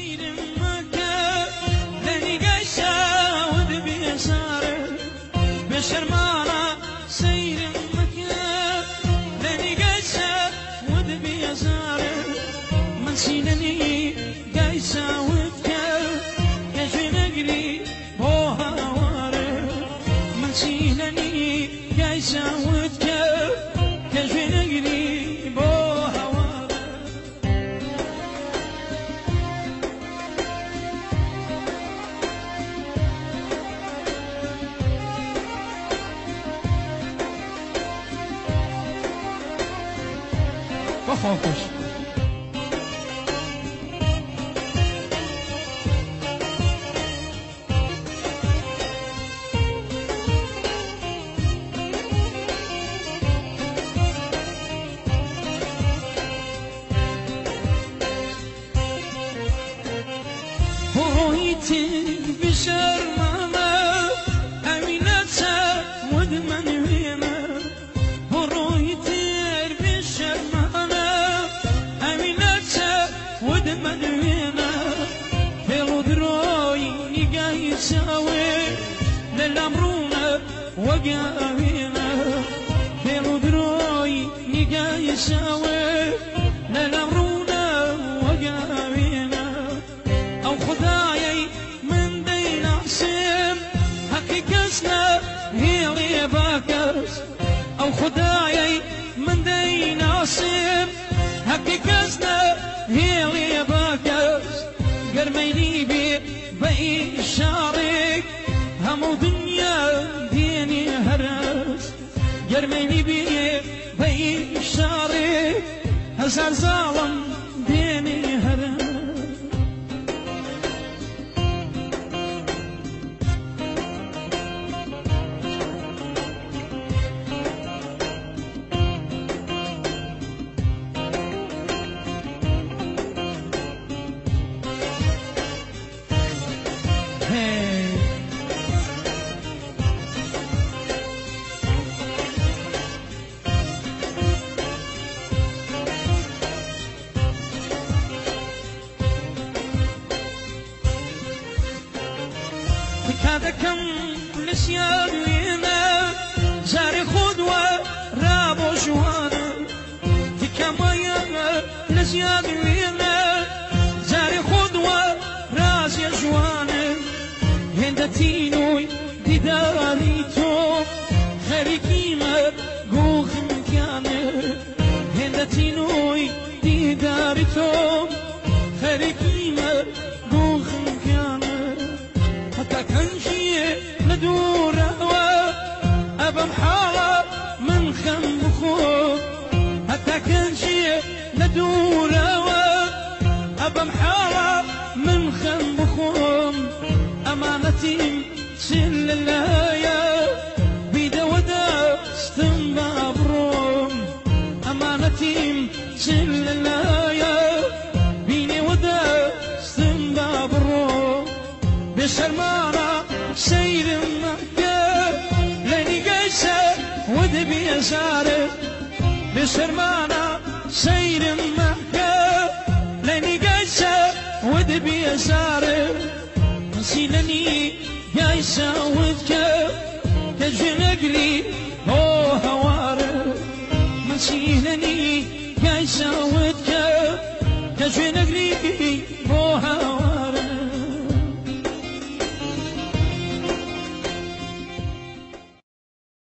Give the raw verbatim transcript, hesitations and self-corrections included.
سير مكة لاني قايسة وذبي صار بشرمانة سير مكة لاني قايسة وذبي صار من سينني قايسة وذكر كيف نقري بوها وارد من سينني قايسة وذكر كيف نقري بوها وارد بخوفش هويتك بشرمانة أمينتها مدمن وينا هويتك بشرمانة أمينتها مدمن وينا فيلو دروي نقاي يساوي للأمرونة وقاوينا فيلو دروي نقاي يساوي للأمرونة وقاوينا أو خدايي من دين عسيم حقيقتنا هي اللي باكرس أو خدايي من دين عسيم حقيقتنا هي اللي باكرس قرميني بي بأي شارك همو دنيا ديني هرس قرميني بي بأي شارك هزار ظالم ديني هرس هذا كم نسيان وينا زاري خدوة رابو جوانا في كمايا نسيان وينا زاري خدوة رازي جوانا هندتينوي ديداريتو خريكي مرقوخ مكانا هندتينوي ديداريتو خريكي مرقوخ مكانا حتى كان شي ندور هوا أبا محالة من خم بخوف حتى كان شي ندور هوا أبا محالة من خم بخوف أمانتي سل الهاية بيدا ودا استنبا بروم أمانتي سل الهاية بيني ودا استنبا بروم بشرمانة سير مكة لاني قايسة وذبي يساري بشرمانة سير مكة لاني قايسة وذبي يساري نسينني قايسة وذكر كجي نقري هو هواري نسينني قايسة وذكر كجي نقري